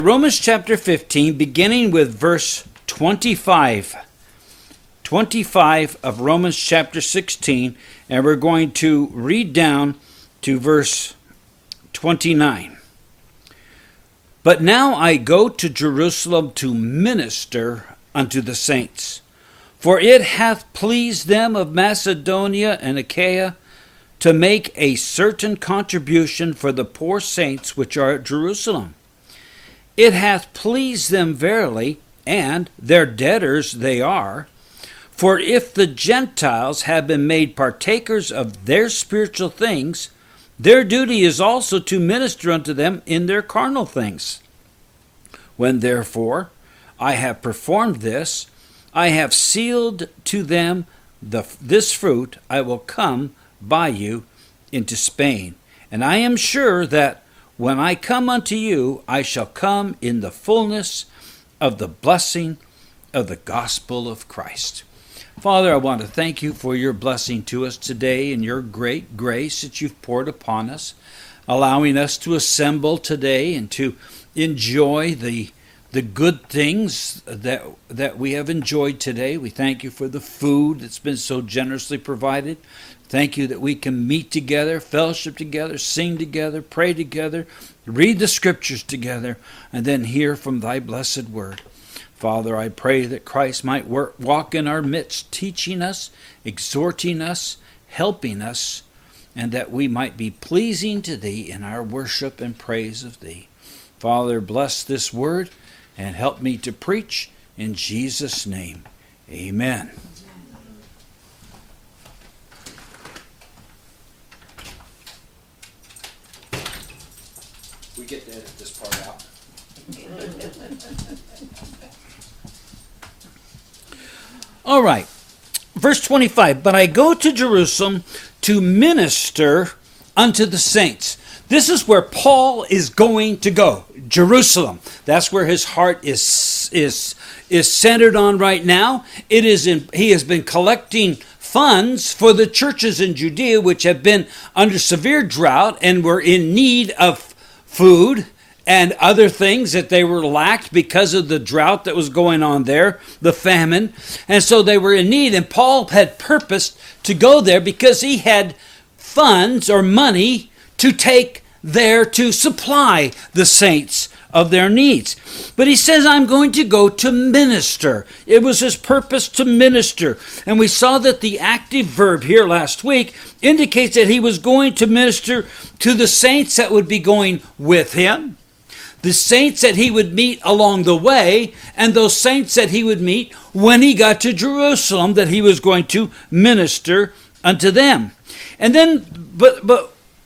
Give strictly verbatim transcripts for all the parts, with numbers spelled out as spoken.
Romans chapter fifteen, beginning with verse twenty-five. twenty-five of Romans chapter sixteen, and we're going to read down to verse twenty-nine. But now I go to Jerusalem to minister unto the saints, for it hath pleased them of Macedonia and Achaia to make a certain contribution for the poor saints which are at Jerusalem. It hath pleased them verily, and their debtors they are. For if the Gentiles have been made partakers of their spiritual things, their duty is also to minister unto them in their carnal things. When therefore I have performed this, I have sealed to them the, this fruit, I will come by you into Spain. And I am sure that when I come unto you, I shall come in the fullness of the blessing of the gospel of Christ. Father, I want to thank you for your blessing to us today and your great grace that you've poured upon us, allowing us to assemble today and to enjoy the the good things that that we have enjoyed today. We thank you for the food that's been so generously provided. Thank you that we can meet together, fellowship together, sing together, pray together, read the scriptures together, and then hear from thy blessed word. Father, I pray that Christ might work, walk in our midst, teaching us, exhorting us, helping us, and that we might be pleasing to thee in our worship and praise of thee. Father, bless this word and help me to preach in Jesus' name. Amen. We get to edit this part out. All right. Verse twenty-five, but I go to Jerusalem to minister unto the saints. This is where Paul is going to go, Jerusalem. That's where his heart is is is centered on right now. It is in, he has been collecting funds for the churches in Judea, which have been under severe drought and were in need of food and other things that they were lacked because of the drought that was going on there, the famine. And so they were in need. And Paul had purposed to go there because he had funds or money to take there to supply the saints of their needs. But he says, I'm going to go to minister. It was his purpose to minister. And we saw that the active verb here last week indicates that he was going to minister to the saints that would be going with him, the saints that he would meet along the way, and those saints that he would meet when he got to Jerusalem, that he was going to minister unto them. And then, but but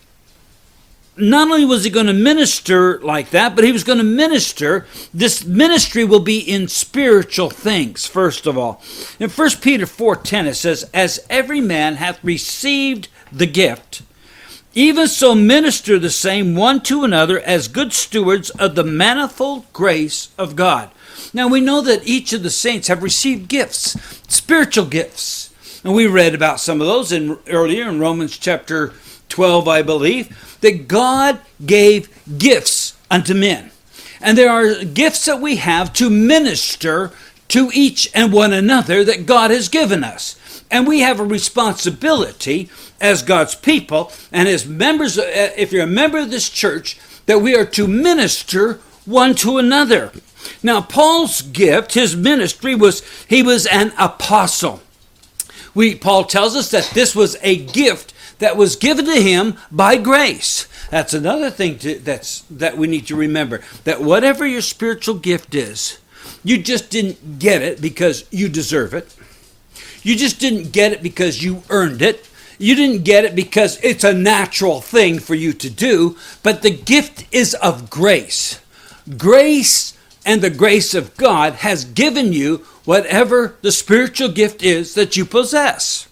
not only was he going to minister like that, but he was going to minister. This ministry will be in spiritual things, first of all. In First Peter four ten, it says, as every man hath received the gift, even so minister the same one to another as good stewards of the manifold grace of God. Now we know that each of the saints have received gifts, spiritual gifts. And we read about some of those in earlier in Romans chapter twelve, I believe, that God gave gifts unto men. And there are gifts that we have to minister to each and one another that God has given us. And we have a responsibility as God's people and as members, if you're a member of this church, that we are to minister one to another. Now, Paul's gift, his ministry, was he was an apostle. We, Paul tells us that this was a gift that was given to him by grace. That's another thing to, that's that we need to remember, that whatever your spiritual gift is, you just didn't get it because you deserve it. You just didn't get it because you earned it. You didn't get it because it's a natural thing for you to do, but the gift is of grace. Grace and the grace of God has given you whatever the spiritual gift is that you possess.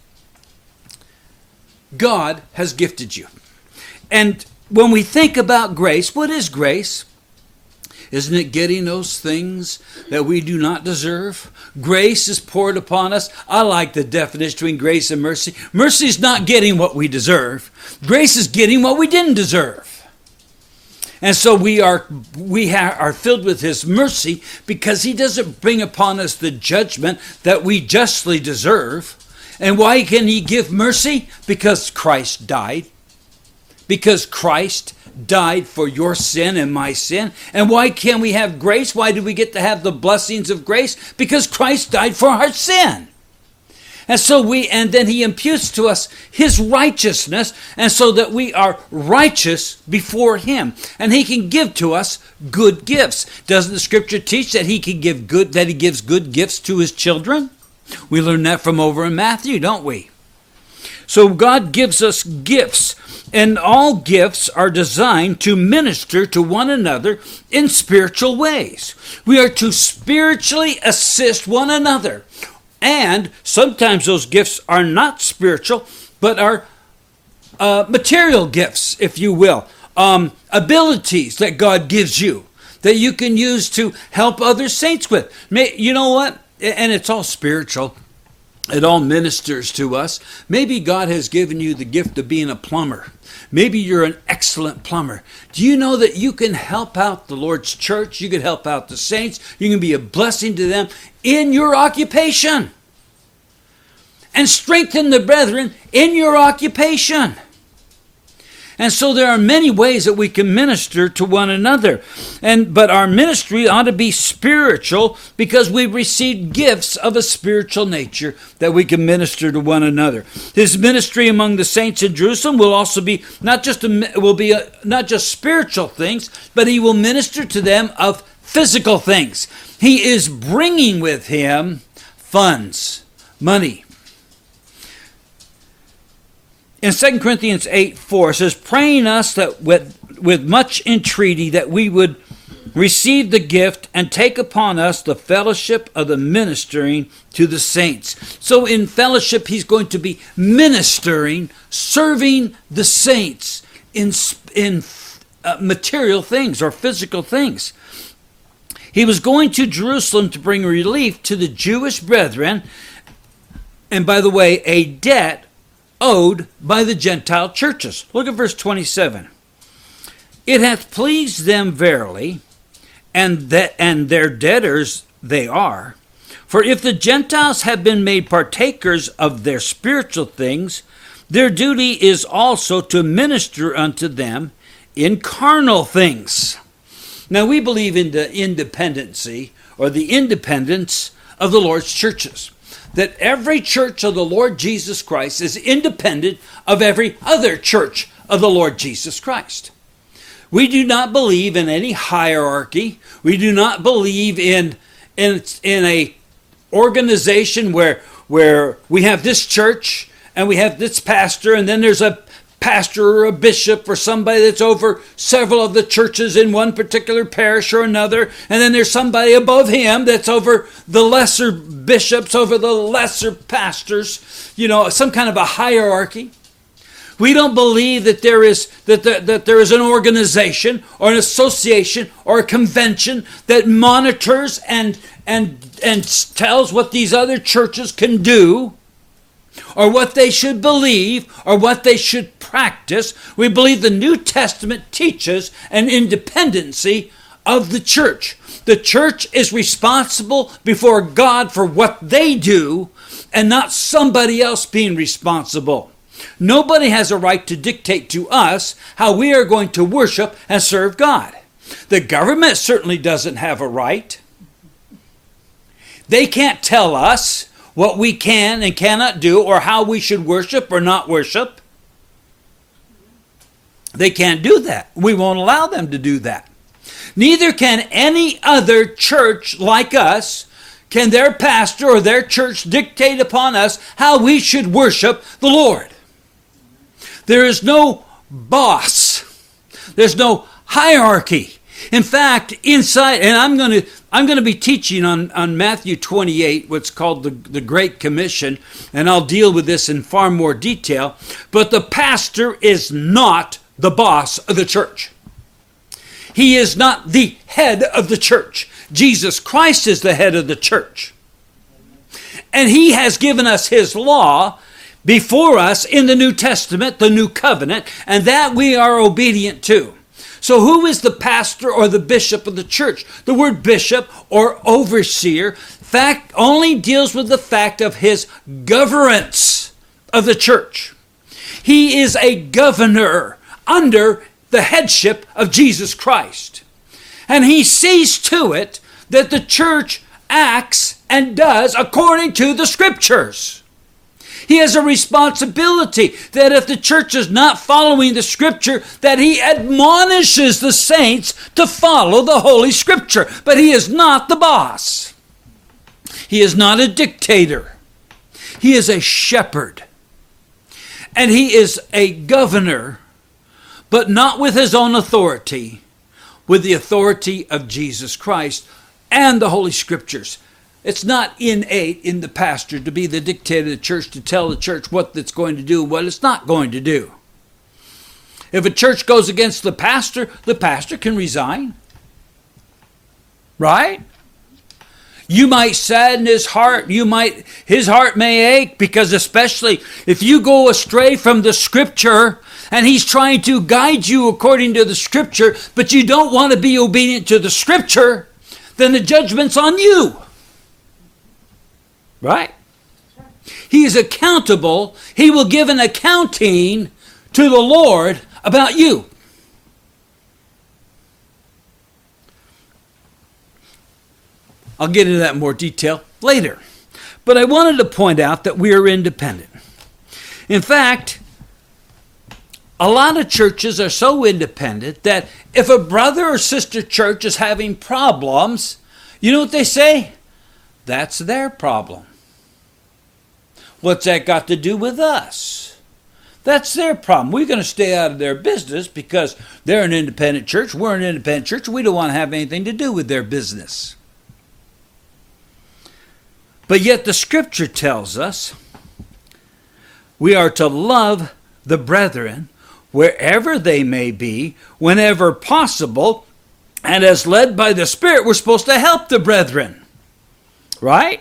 God has gifted you. And when we think about grace, what is grace? Isn't it getting those things that we do not deserve? Grace is poured upon us. I like the definition between grace and mercy. Mercy is not getting what we deserve. Grace is getting what we didn't deserve. And so we are we ha- are filled with his mercy because he doesn't bring upon us the judgment that we justly deserve. And why can he give mercy? Because Christ died. Because Christ died for your sin and my sin. And why can we have grace? Why do we get to have the blessings of grace? Because Christ died for our sin. And so we, and then he imputes to us his righteousness, and so that we are righteous before him. And he can give to us good gifts. Doesn't the scripture teach that he can give good, that he gives good gifts to his children? We learn that from over in Matthew, don't we? So God gives us gifts, and all gifts are designed to minister to one another in spiritual ways. We are to spiritually assist one another. And sometimes those gifts are not spiritual, but are uh, material gifts, if you will. Um, abilities that God gives you that you can use to help other saints with. May, you know what? And it's all spiritual. It all ministers to us. Maybe God has given you the gift of being a plumber. Maybe you're an excellent plumber. Do you know that you can help out the Lord's church? You can help out the saints. You can be a blessing to them in your occupation. And strengthen the brethren in your occupation. And so there are many ways that we can minister to one another. And but our ministry ought to be spiritual because we received gifts of a spiritual nature that we can minister to one another. His ministry among the saints in Jerusalem will also be not just a, will be a, not just spiritual things, but he will minister to them of physical things. He is bringing with him funds, money. In Second Corinthians eight four, it says, praying us that with, with much entreaty that we would receive the gift and take upon us the fellowship of the ministering to the saints. So in fellowship, he's going to be ministering, serving the saints in, in uh, material things or physical things. He was going to Jerusalem to bring relief to the Jewish brethren, and by the way, a debt owed by the Gentile churches. Look at verse twenty-seven. It hath pleased them verily, and that and their debtors they are. For if the Gentiles have been made partakers of their spiritual things, their duty is also to minister unto them in carnal things. Now we believe in the independency or the independence of the Lord's churches. That every church of the Lord Jesus Christ is independent of every other church of the Lord Jesus Christ. We do not believe in any hierarchy. We do not believe in in, in a organization where, where we have this church and we have this pastor, and then there's a pastor or a bishop or somebody that's over several of the churches in one particular parish or another, and then there's somebody above him that's over the lesser bishops, over the lesser pastors, you know, some kind of a hierarchy. We don't believe that there is that, that, that there is an organization or an association or a convention that monitors and and and tells what these other churches can do, or what they should believe, or what they should practice. We believe the New Testament teaches an independency of the church. The church is responsible before God for what they do, and not somebody else being responsible. Nobody has a right to dictate to us how we are going to worship and serve God. The government certainly doesn't have a right. They can't tell us what we can and cannot do, or how we should worship or not worship. They can't do that. We won't allow them to do that. Neither can any other church like us, can their pastor or their church dictate upon us how we should worship the Lord. There is no boss. There's no hierarchy. In fact, inside, and I'm going to I'm going to be teaching on, on Matthew twenty-eight, what's called the, the Great Commission, and I'll deal with this in far more detail. But the pastor is not the boss of the church. He is not the head of the church. Jesus Christ is the head of the church. And he has given us his law before us in the New Testament, the New Covenant, and that we are obedient to. So who is the pastor or the bishop of the church? The word bishop or overseer fact only deals with the fact of his governance of the church. He is a governor under the headship of Jesus Christ. And he sees to it that the church acts and does according to the scriptures. He has a responsibility that if the church is not following the scripture, that he admonishes the saints to follow the Holy Scripture. But he is not the boss. He is not a dictator. He is a shepherd. And he is a governor, but not with his own authority, with the authority of Jesus Christ and the Holy Scriptures. It's not innate in the pastor to be the dictator of the church, to tell the church what it's going to do and what it's not going to do. If a church goes against the pastor, the pastor can resign. Right? You might sadden his heart. You might, his heart may ache, because especially if you go astray from the scripture and he's trying to guide you according to the scripture, but you don't want to be obedient to the scripture, then the judgment's on you. Right? He is accountable. He will give an accounting to the Lord about you. I'll get into that in more detail later. But I wanted to point out that we are independent. In fact, a lot of churches are so independent that if a brother or sister church is having problems, you know what they say? That's their problem. What's that got to do with us? That's their problem. We're going to stay out of their business because they're an independent church. We're an independent church. We don't want to have anything to do with their business. But yet the scripture tells us we are to love the brethren wherever they may be, whenever possible, and as led by the Spirit, we're supposed to help the brethren. Right?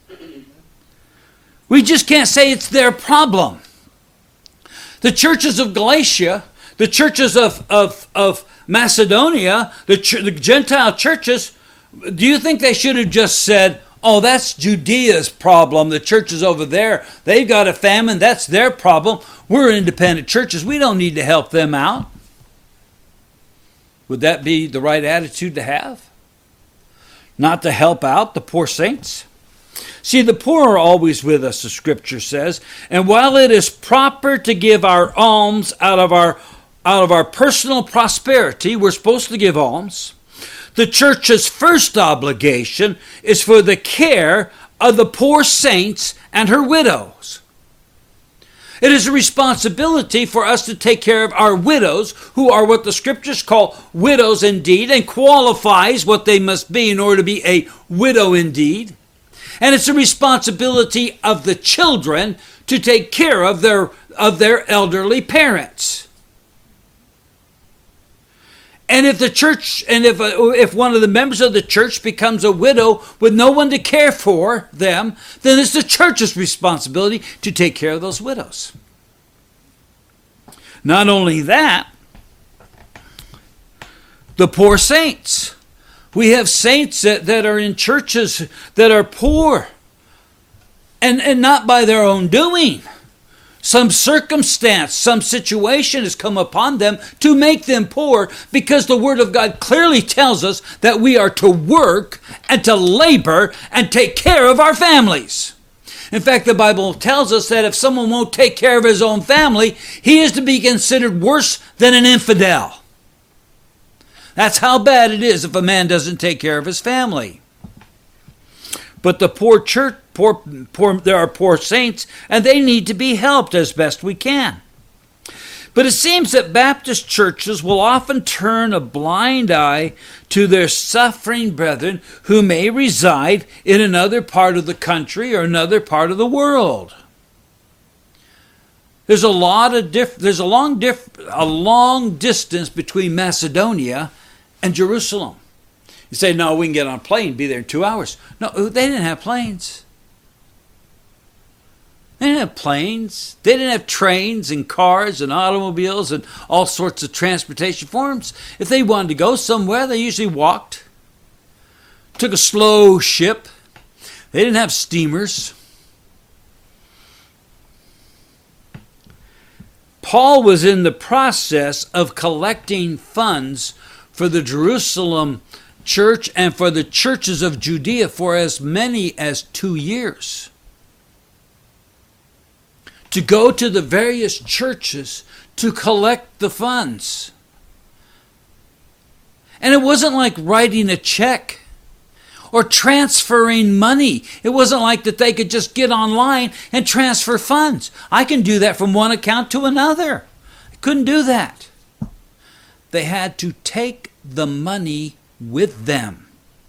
We just can't say it's their problem. The churches of Galatia, the churches of, of, of Macedonia, the, ch- the Gentile churches, do you think they should have just said, oh, that's Judea's problem. The churches over there, they've got a famine. That's their problem. We're independent churches. We don't need to help them out. Would that be the right attitude to have? Not to help out the poor saints? See, the poor are always with us, the scripture says. And while it is proper to give our alms out of our, out of our personal prosperity, we're supposed to give alms. The church's first obligation is for the care of the poor saints and her widows. It is a responsibility for us to take care of our widows, who are what the scriptures call widows indeed, and qualifies what they must be in order to be a widow indeed. And it's a responsibility of the children to take care of their, of their elderly parents. And if the church, and if a, if one of the members of the church becomes a widow with no one to care for them, then it's the church's responsibility to take care of those widows. Not only that, the poor saints. We have saints that, that are in churches that are poor, and, and not by their own doing. Some circumstance, some situation has come upon them to make them poor, because the Word of God clearly tells us that we are to work and to labor and take care of our families. In fact, the Bible tells us that if someone won't take care of his own family, he is to be considered worse than an infidel. That's how bad it is if a man doesn't take care of his family. But the poor church, poor, poor, there are poor saints, and they need to be helped as best we can. But it seems that Baptist churches will often turn a blind eye to their suffering brethren who may reside in another part of the country or another part of the world. There's a lot of diff- there's a long diff- a long distance between Macedonia and Jerusalem. You say, no, we can get on a plane, be there in two hours. No, they didn't have planes. They didn't have planes. They didn't have trains and cars and automobiles and all sorts of transportation forms. If they wanted to go somewhere, they usually walked. Took a slow ship. They didn't have steamers. Paul was in the process of collecting funds for the Jerusalem church and for the churches of Judea for as many as two years. To go to the various churches to collect the funds. And it wasn't like writing a check or transferring money. It wasn't like that they could just get online and transfer funds. I can do that from one account to another. I couldn't do that. They had to take the money with them.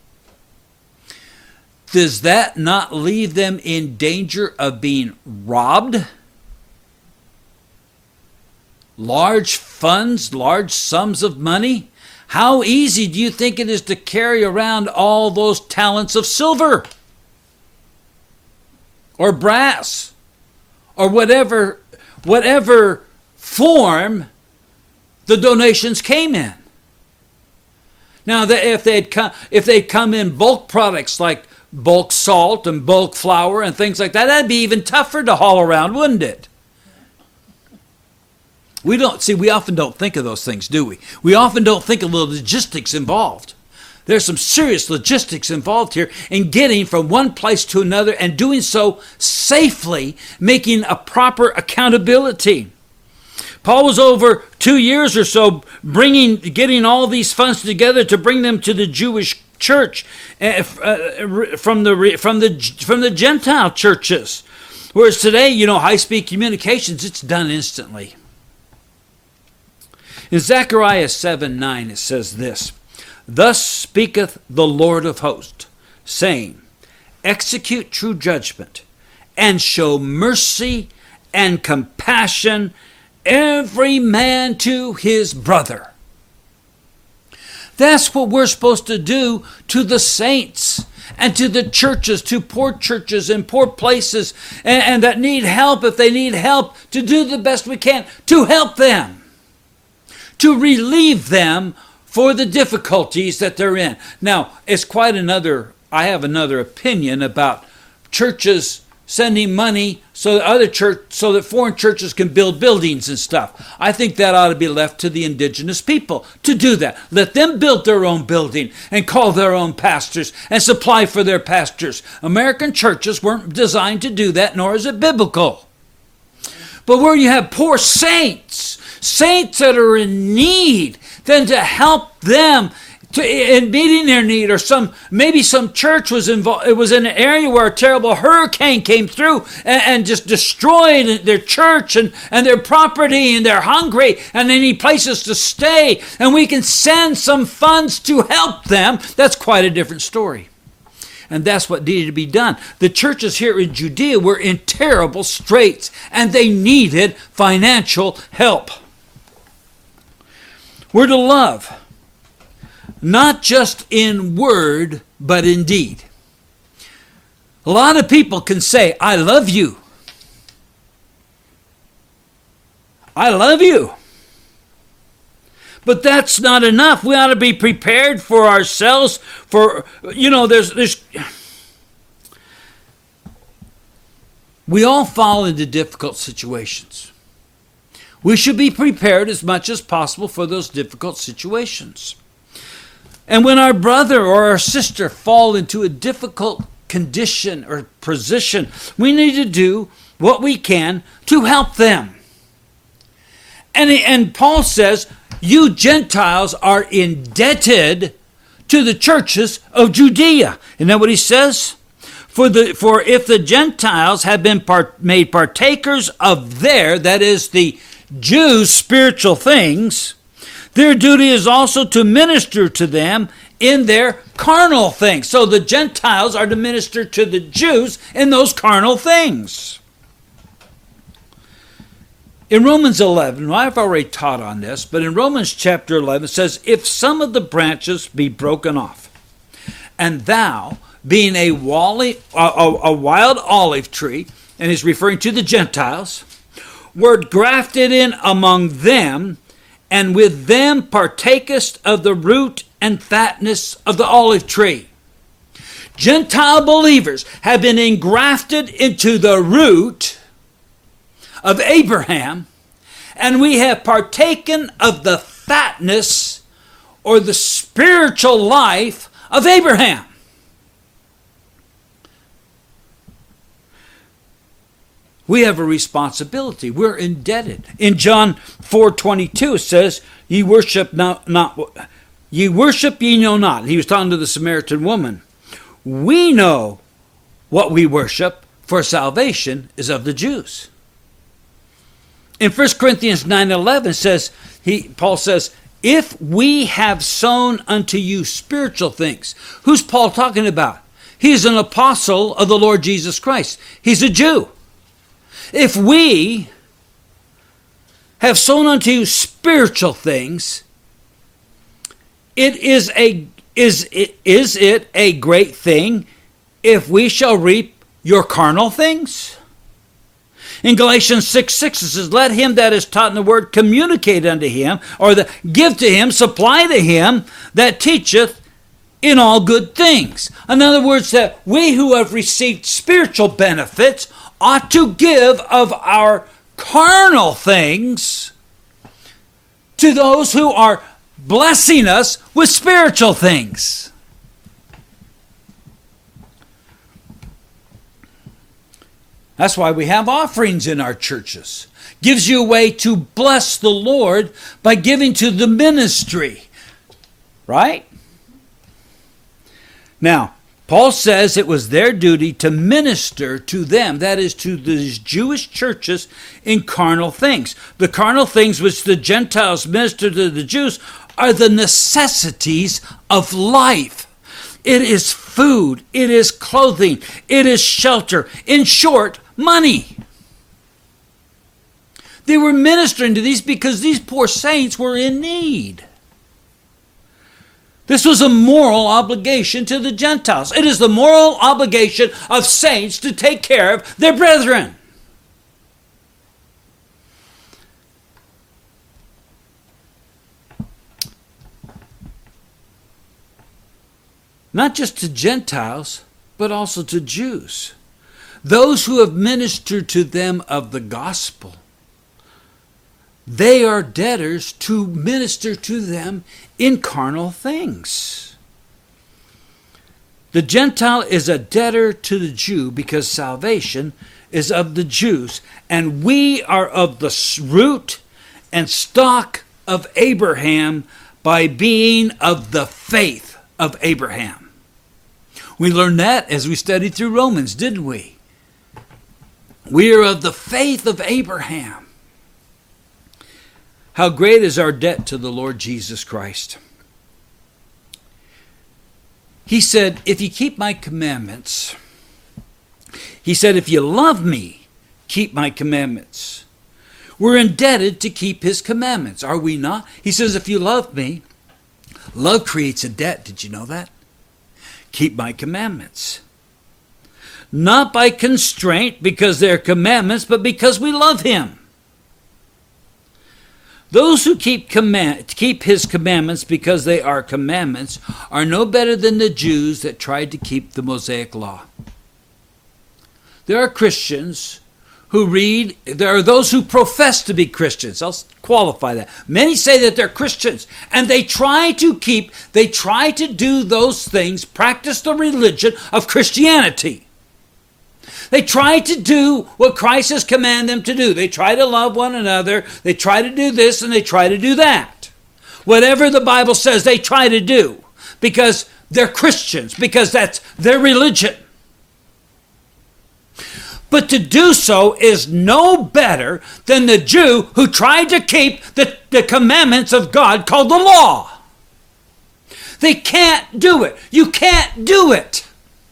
Does that not leave them in danger of being robbed? Large funds, large sums of money? How easy do you think it is to carry around all those talents of silver? Or brass? Or whatever, whatever form the donations came in? Now, if they'd come, if they'd come in bulk products like bulk salt and bulk flour and things like that, that'd be even tougher to haul around, wouldn't it? We don't see. We often don't think of those things, do we? We often don't think of the logistics involved. There's some serious logistics involved here in getting from one place to another and doing so safely, making a proper accountability. Paul was over two years or so bringing, getting all these funds together to bring them to the Jewish church uh, from the from the from the Gentile churches. Whereas today, you know, high-speed communications, it's done instantly. In Zechariah seven nine, it says this, "Thus speaketh the Lord of hosts, saying, execute true judgment, and show mercy and compassion, every man to his brother." That's what we're supposed to do to the saints and to the churches, to poor churches and poor places, and, and that need help if they need help, to do the best we can to help them. To relieve them for the difficulties that they're in. Now, it's quite another, I have another opinion about churches sending money so that other church, so that foreign churches can build buildings and stuff. I think that ought to be left to the indigenous people to do that. Let them build their own building and call their own pastors and supply for their pastors. American churches weren't designed to do that, nor is it biblical. But where you have poor saints, saints that are in need, then to help them to, in meeting their need, or some maybe some church was involved. It was in an area where a terrible hurricane came through and, and just destroyed their church and, and their property, and they're hungry and they need places to stay, and we can send some funds to help them. That's quite a different story. And that's what needed to be done. The churches here in Judea were in terrible straits, and they needed financial help. We're to love, not just in word, but in deed. A lot of people can say, I love you. I love you. But that's not enough. We ought to be prepared for ourselves. For, you know, there's, there's, we all fall into difficult situations. We should be prepared as much as possible for those difficult situations. And when our brother or our sister fall into a difficult condition or position, we need to do what we can to help them. And, and Paul says, you Gentiles are indebted to the churches of Judea. Isn't that what he says? For the for if the Gentiles have been part, made partakers of their, that is the Jews' spiritual things, their duty is also to minister to them in their carnal things. So the Gentiles are to minister to the Jews in those carnal things. In Romans eleven, well, I've already taught on this, but in Romans chapter eleven it says, if some of the branches be broken off, and thou, being a, wally, a, a, a wild olive tree, and he's referring to the Gentiles, were grafted in among them, and with them partakest of the root and fatness of the olive tree. Gentile believers have been engrafted into the root of Abraham, and we have partaken of the fatness or the spiritual life of Abraham. We have a responsibility. We're indebted. In John four twenty-two, it says, "Ye worship not, not ye worship ye know not." He was talking to the Samaritan woman. We know what we worship, for salvation is of the Jews. In First Corinthians nine eleven says, he Paul says, "If we have sown unto you spiritual things." Who's Paul talking about? He's an apostle of the Lord Jesus Christ. He's a Jew. If we have sown unto you spiritual things, it is a is it is it a great thing if we shall reap your carnal things? In Galatians six six, it says, "Let him that is taught in the word communicate unto him," or the, give to him, supply to him that teacheth in all good things. In other words, that we who have received spiritual benefits ought to give of our carnal things to those who are blessing us with spiritual things. That's why we have offerings in our churches. Gives you a way to bless the Lord by giving to the ministry. Right? Now, Paul says it was their duty to minister to them, that is, to these Jewish churches, in carnal things. The carnal things which the Gentiles minister to the Jews are the necessities of life. It is food, it is clothing, it is shelter. In short, money. They were ministering to these because these poor saints were in need. This was a moral obligation to the Gentiles. It is the moral obligation of saints to take care of their brethren. Not just to Gentiles, but also to Jews. Those who have ministered to them of the gospel. They are debtors to minister to them in carnal things. The Gentile is a debtor to the Jew because salvation is of the Jews, and we are of the root and stock of Abraham by being of the faith of Abraham. We learned that as we studied through Romans, didn't we? We are of the faith of Abraham. How great is our debt to the Lord Jesus Christ. He said, if you keep my commandments, he said, if you love me, keep my commandments. We're indebted to keep his commandments, are we not? He says, if you love me, love creates a debt. Did you know that? Keep my commandments. Not by constraint because they're commandments, but because we love him. Those who keep command, keep his commandments because they are commandments are no better than the Jews that tried to keep the Mosaic law. There are Christians who read, there are those who profess to be Christians. I'll qualify that. Many say that they're Christians, and they try to keep, they try to do those things, practice the religion of Christianity. They try to do what Christ has commanded them to do. They try to love one another. They try to do this and they try to do that. Whatever the Bible says, they try to do because they're Christians, because that's their religion. But to do so is no better than the Jew who tried to keep the, the commandments of God called the law. They can't do it. You can't do it.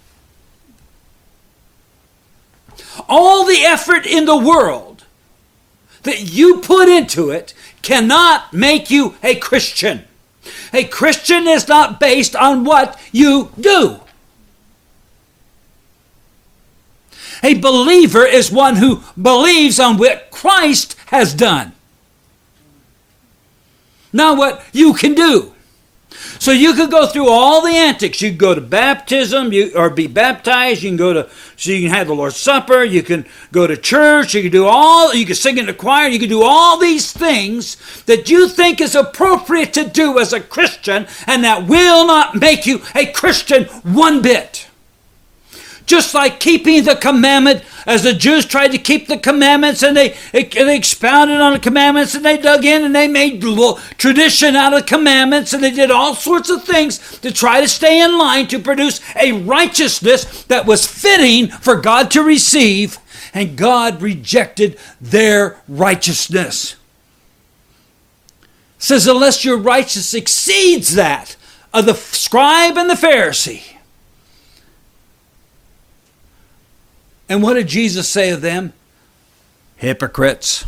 All the effort in the world that you put into it cannot make you a Christian. A Christian is not based on what you do. A believer is one who believes on what Christ has done, not what you can do. So you could go through all the antics. You could go to baptism, you or be baptized. You can go to, so you can have the Lord's Supper. You can go to church. You can do all. You can sing in the choir. You can do all these things that you think is appropriate to do as a Christian, and that will not make you a Christian one bit. Just like keeping the commandment, as the Jews tried to keep the commandments, and they, they expounded on the commandments, and they dug in, and they made tradition out of the commandments, and they did all sorts of things to try to stay in line to produce a righteousness that was fitting for God to receive, and God rejected their righteousness. It says, unless your righteousness exceeds that of the scribe and the Pharisee. And what did Jesus say of them? Hypocrites.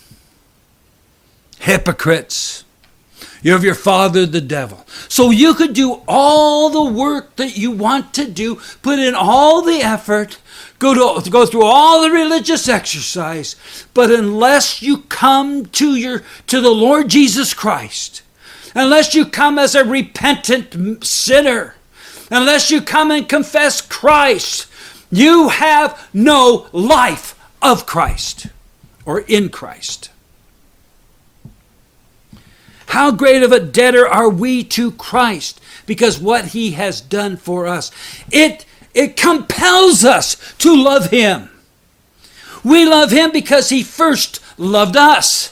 Hypocrites. You're of your father, the devil. So you could do all the work that you want to do, put in all the effort, go to go through all the religious exercise, but unless you come to your to the Lord Jesus Christ, unless you come as a repentant sinner, unless you come and confess Christ, you have no life of Christ or in Christ. How great of a debtor are we to Christ because what he has done for us. It, it compels us to love him. We love him because he first loved us.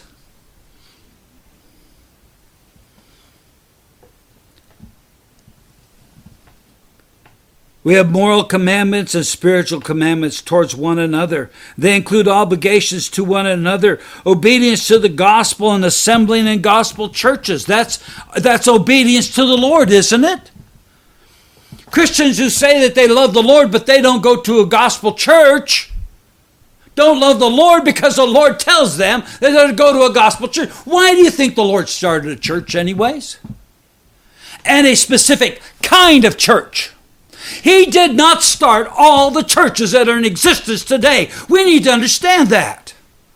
We have moral commandments and spiritual commandments towards one another. They include obligations to one another, obedience to the gospel and assembling in gospel churches. That's, that's obedience to the Lord, isn't it? Christians who say that they love the Lord but they don't go to a gospel church don't love the Lord because the Lord tells them they're going to go to a gospel church. Why do you think the Lord started a church anyways? And a specific kind of church. He did not start all the churches that are in existence today. We need to understand that.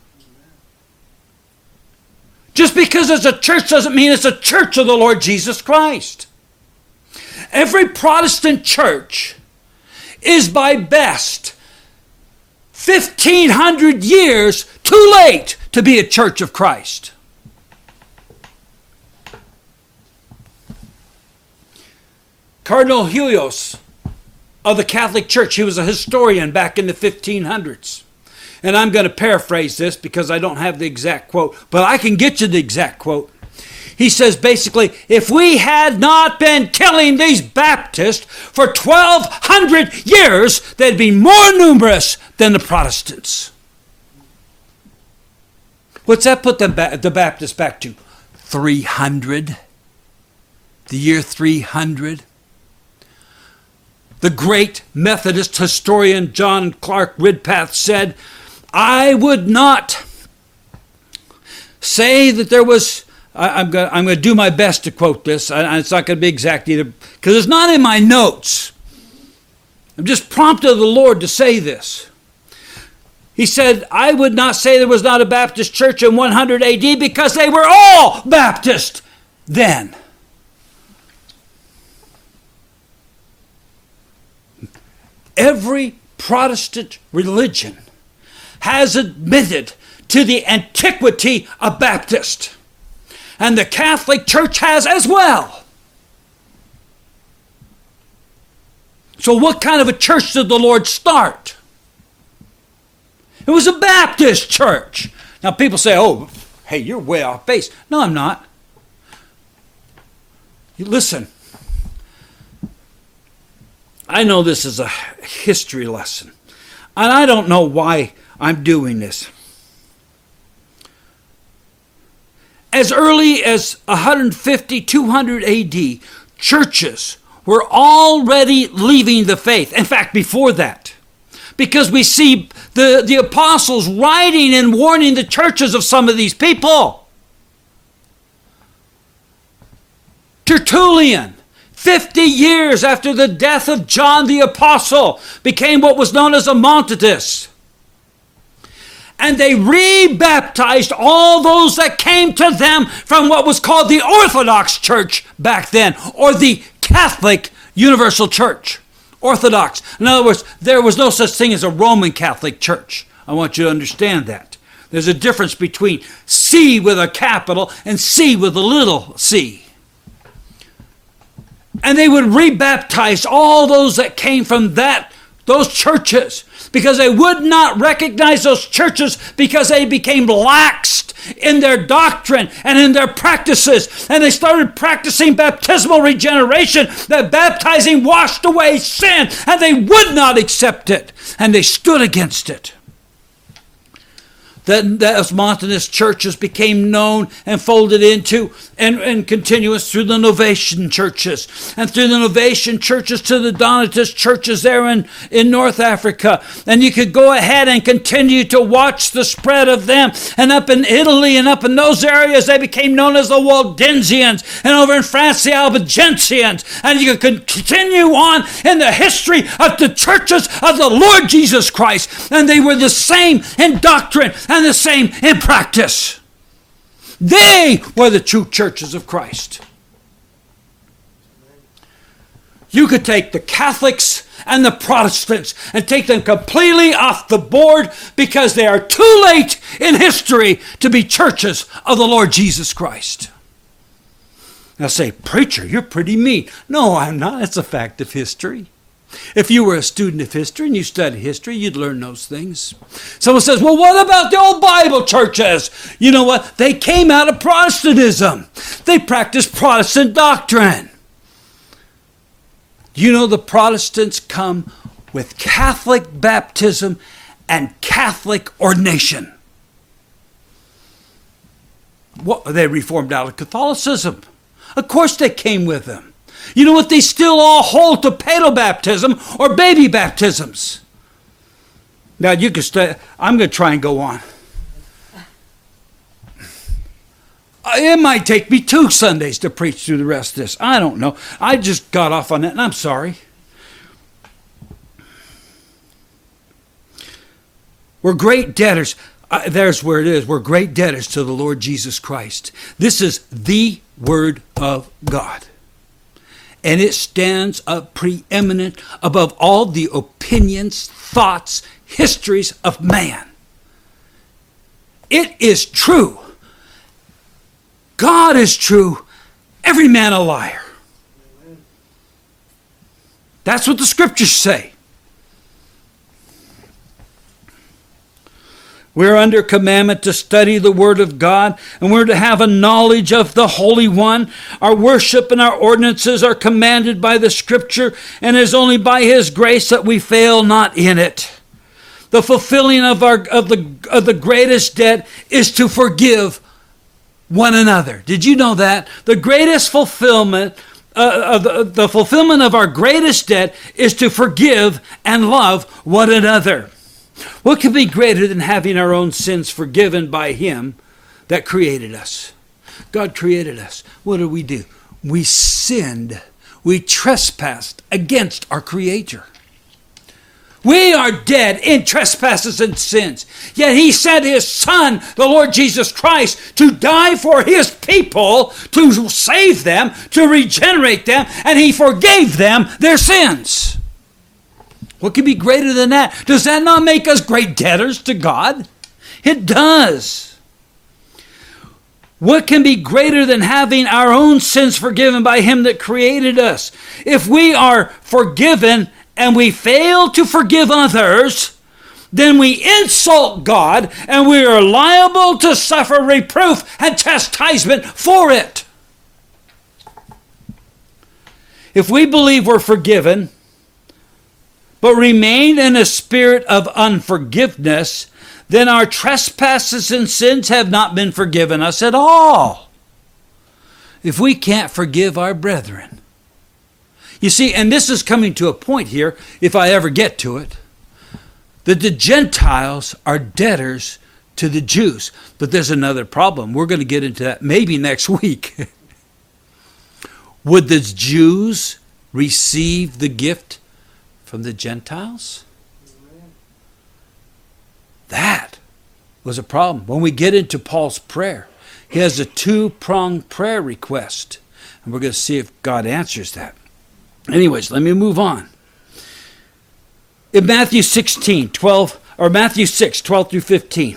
Just because it's a church doesn't mean it's a church of the Lord Jesus Christ. Every Protestant church is by best fifteen hundred years too late to be a church of Christ. Cardinal Huios of the Catholic Church, he was a historian back in the fifteen hundreds. And I'm going to paraphrase this because I don't have the exact quote, but I can get you the exact quote. He says basically, if we had not been killing these Baptists for twelve hundred years, they'd be more numerous than the Protestants. What's that put them ba- the Baptists back to? three hundred. The year three hundred. The great Methodist historian John Clark Ridpath said, I would not say that there was, I, I'm going I'm to do my best to quote this. I, it's not going to be exact either, because it's not in my notes. I'm just prompted of the Lord to say this. He said, I would not say there was not a Baptist church in one hundred A D because they were all Baptist then. Every Protestant religion has admitted to the antiquity of Baptist. And the Catholic Church has as well. So what kind of a church did the Lord start? It was a Baptist church. Now people say, oh, hey, you're way off base. No, I'm not. You listen. I know this is a history lesson, and I don't know why I'm doing this. As early as one fifty, two hundred A D, churches were already leaving the faith. In fact, before that, because we see the, the apostles writing and warning the churches of some of these people. Tertullian, fifty years after the death of John the Apostle, became what was known as a Montanists. And they rebaptized all those that came to them from what was called the Orthodox Church back then, or the Catholic Universal Church. Orthodox. In other words, there was no such thing as a Roman Catholic Church. I want you to understand that. There's a difference between C with a capital and C with a little c. And they would rebaptize all those that came from that those churches, because they would not recognize those churches because they became laxed in their doctrine and in their practices. And they started practicing baptismal regeneration, that baptizing washed away sin, and they would not accept it. And they stood against it. That those Montanist churches became known and folded into and, and continuous through the Novatian churches, and through the Novatian churches to the Donatist churches there in, in North Africa. And you could go ahead and continue to watch the spread of them. And up in Italy and up in those areas, they became known as the Waldensians. And over in France, the Albigensians. And you could continue on in the history of the churches of the Lord Jesus Christ. And they were the same in doctrine and the same in practice. They were the true churches of Christ. You could take the Catholics and the Protestants and take them completely off the board because they are too late in history to be churches of the Lord Jesus Christ. Now say, preacher, you're pretty mean. No, I'm not. It's a fact of history. If you were a student of history and you studied history, you'd learn those things. Someone says, well, what about the old Bible churches? You know what? They came out of Protestantism. They practiced Protestant doctrine. You know, the Protestants come with Catholic baptism and Catholic ordination. What, they reformed out of Catholicism. Of course they came with them. You know what? They still all hold to paedo baptism or baby baptisms. Now you can stay. I'm going to try and go on. It might take me two Sundays to preach through the rest of this. I don't know. I just got off on that, and I'm sorry. We're great debtors. Uh, there's where it is. We're great debtors to the Lord Jesus Christ. This is the Word of God. And it stands up preeminent above all the opinions, thoughts, histories of man. It is true. God is true. Every man a liar. That's what the scriptures say. We're under commandment to study the Word of God, and we're to have a knowledge of the Holy One. Our worship and our ordinances are commanded by the Scripture, and it is only by His grace that we fail not in it. The fulfilling of our of the of the greatest debt is to forgive one another. Did you know that? The greatest fulfillment uh, of the, the fulfillment of our greatest debt is to forgive and love one another. What could be greater than having our own sins forgiven by Him that created us? God created us. What did we do? We sinned. We trespassed against our Creator. We are dead in trespasses and sins. Yet He sent His Son, the Lord Jesus Christ, to die for His people, to save them, to regenerate them, and He forgave them their sins. What could be greater than that? Does that not make us great debtors to God? It does. What can be greater than having our own sins forgiven by Him that created us? If we are forgiven and we fail to forgive others, then we insult God and we are liable to suffer reproof and chastisement for it. If we believe we're forgiven, but remain in a spirit of unforgiveness, then our trespasses and sins have not been forgiven us at all. If we can't forgive our brethren. You see, and this is coming to a point here, if I ever get to it, that the Gentiles are debtors to the Jews. But there's another problem. We're going to get into that maybe next week. would the Jews receive the gift from the Gentiles? That was a problem. When we get into Paul's prayer, he has a two-pronged prayer request. And we're going to see if God answers that. Anyways, let me move on. In Matthew sixteen, twelve, or Matthew six, twelve through fifteen,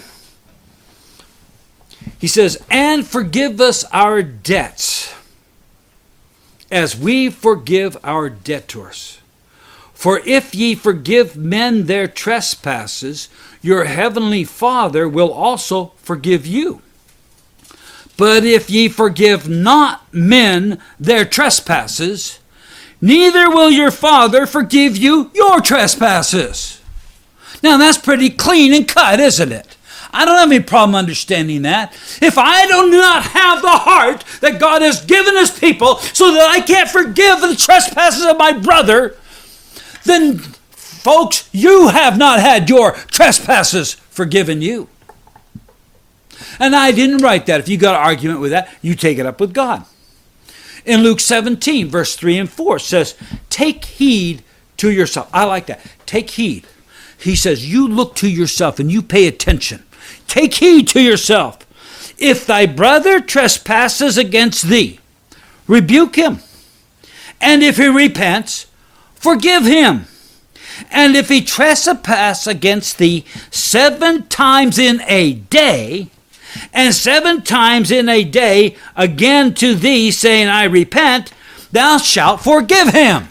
he says, and forgive us our debts, as we forgive our debtors. For if ye forgive men their trespasses, your heavenly Father will also forgive you. But if ye forgive not men their trespasses, neither will your Father forgive you your trespasses. Now that's pretty clean and cut, isn't it? I don't have any problem understanding that. If I do not have the heart that God has given his people so that I can't forgive the trespasses of my brother, then, folks, you have not had your trespasses forgiven you. And I didn't write that. If you got an argument with that, you take it up with God. In Luke seventeen, verse three and four, says, take heed to yourself. I like that. Take heed. He says, you look to yourself and you pay attention. Take heed to yourself. If thy brother trespasses against thee, rebuke him. And if he repents, forgive him. And if he trespass against thee seven times in a day, and seven times in a day again to thee, saying, I repent, thou shalt forgive him.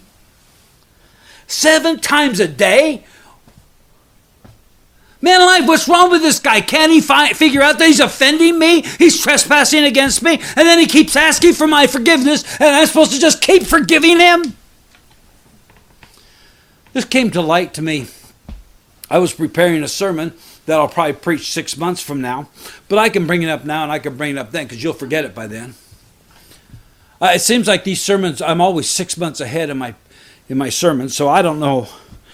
Seven times a day? Man alive, what's wrong with this guy? Can't he fi- figure out that he's offending me? He's trespassing against me, and then he keeps asking for my forgiveness, and I'm supposed to just keep forgiving him? This came to light to me. I was preparing a sermon that I'll probably preach six months from now, but I can bring it up now and I can bring it up then because you'll forget it by then. Uh, it seems like these sermons, I'm always six months ahead in my in my sermons, so I don't know.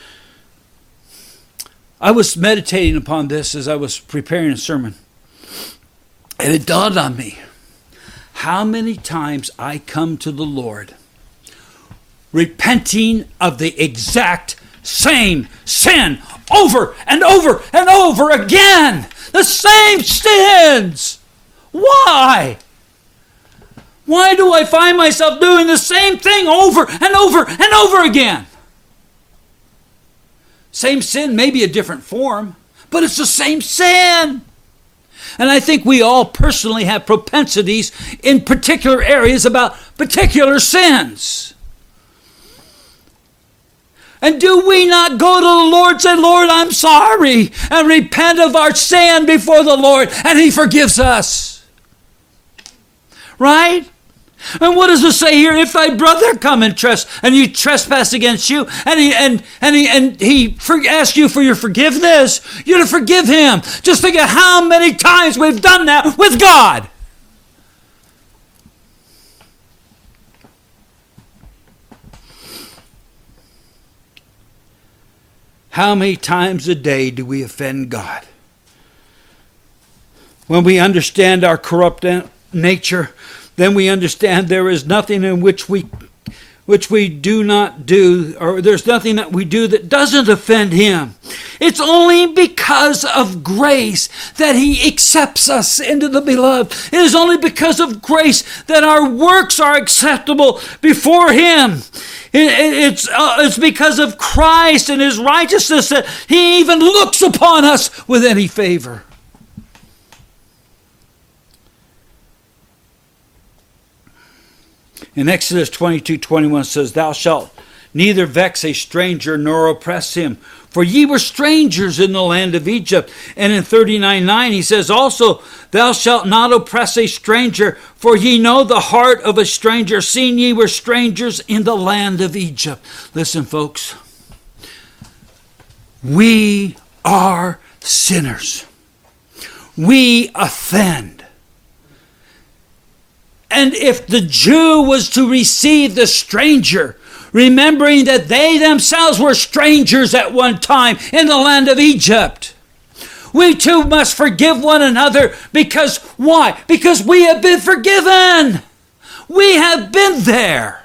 I was meditating upon this as I was preparing a sermon, and it dawned on me how many times I come to the Lord repenting of the exact same sin over and over and over again. The same sins. Why? Why do I find myself doing the same thing over and over and over again? Same sin, maybe a different form, but it's the same sin. And I think we all personally have propensities in particular areas about particular sins. And do we not go to the Lord and say, Lord, I'm sorry, and repent of our sin before the Lord, and he forgives us? Right? And what does it say here? If thy brother come and trespass, and you trespass against you, and he and and he and he for, asks you for your forgiveness, you're to forgive him. Just think of how many times we've done that with God. How many times a day do we offend God? When we understand our corrupt nature, then we understand there is nothing in which we which we do not do, or there's nothing that we do that doesn't offend him. It's only because of grace that he accepts us into the beloved. It is only because of grace that our works are acceptable before him. It, it, it's, uh, it's because of Christ and his righteousness that he even looks upon us with any favor. In Exodus twenty-two twenty-one says, thou shalt neither vex a stranger nor oppress him, for ye were strangers in the land of Egypt. And in thirty-nine nine he says also, thou shalt not oppress a stranger, for ye know the heart of a stranger, seeing ye were strangers in the land of Egypt. Listen, folks, we are sinners. We offend. And if the Jew was to receive the stranger, remembering that they themselves were strangers at one time in the land of Egypt, we too must forgive one another because, why? Because we have been forgiven. We have been there.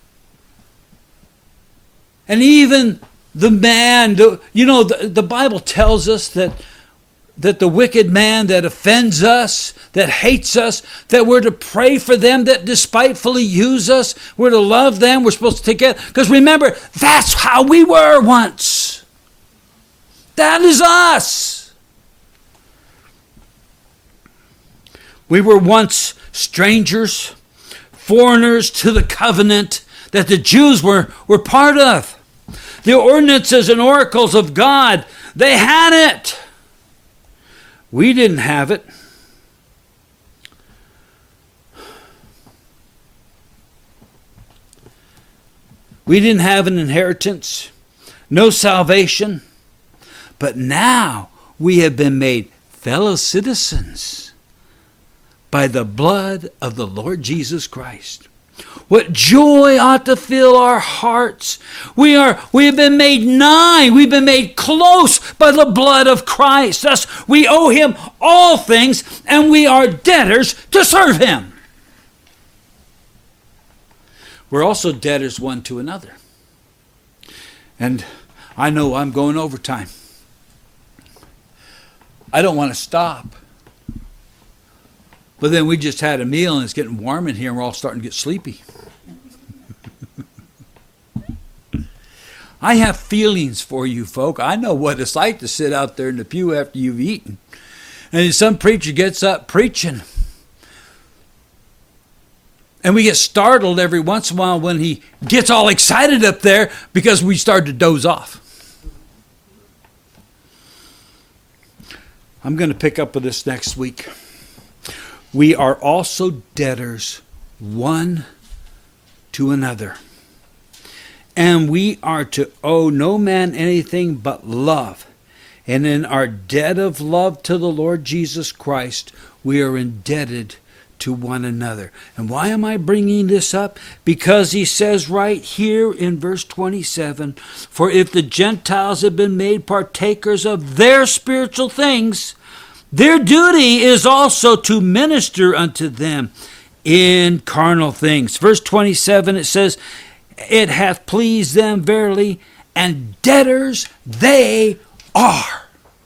And even the man, you know, the, the Bible tells us that, that the wicked man that offends us, that hates us, that we're to pray for them that despitefully use us. We're to love them. We're supposed to take care. Because remember, that's how we were once. That is us. We were once strangers, foreigners to the covenant that the Jews were, were part of. The ordinances and oracles of God, they had it. We didn't have it. We didn't have an inheritance, no salvation. But now we have been made fellow citizens by the blood of the Lord Jesus Christ. What joy ought to fill our hearts. We are, we have been made nigh. We've been made close by the blood of Christ. Thus, we owe him all things, and we are debtors to serve him. We're also debtors one to another. And I know I'm going overtime. I don't want to stop. But then we just had a meal and it's getting warm in here and we're all starting to get sleepy. I have feelings for you folk. I know what it's like to sit out there in the pew after you've eaten. And some preacher gets up preaching. And we get startled every once in a while when he gets all excited up there because we start to doze off. I'm going to pick up with this next week. We are also debtors one to another. And we are to owe no man anything but love. And in our debt of love to the Lord Jesus Christ, we are indebted to one another. And why am I bringing this up? Because he says right here in verse twenty-seven, for if the Gentiles have been made partakers of their spiritual things, their duty is also to minister unto them in carnal things. Verse twenty-seven, it says, it hath pleased them verily, and debtors they are.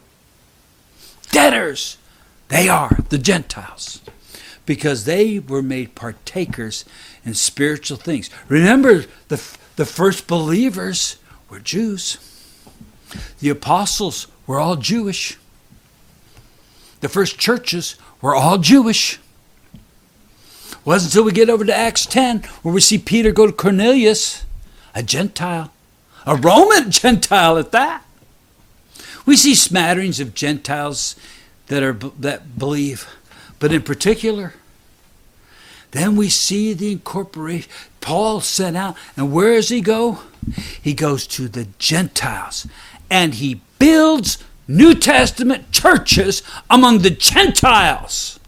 Debtors they are, the Gentiles, because they were made partakers in spiritual things. Remember, the, the first believers were Jews. The apostles were all Jewish. The first churches were all Jewish. It wasn't until we get over to Acts ten where we see Peter go to Cornelius, a Gentile, a Roman Gentile at that. We see smatterings of Gentiles that are that believe, but in particular, then we see the incorporation. Paul sent out, and where does he go? He goes to the Gentiles, and he builds New Testament churches among the Gentiles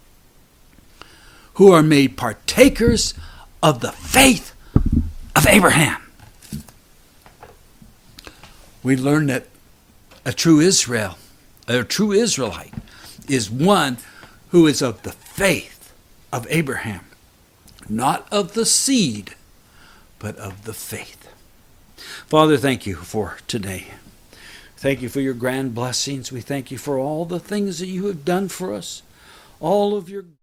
who are made partakers of the faith of Abraham. We learn that a true Israel, a true Israelite, is one who is of the faith of Abraham, not of the seed, but of the faith. Father, thank you for today. Thank you for your grand blessings. We thank you for all the things that you have done for us, all of your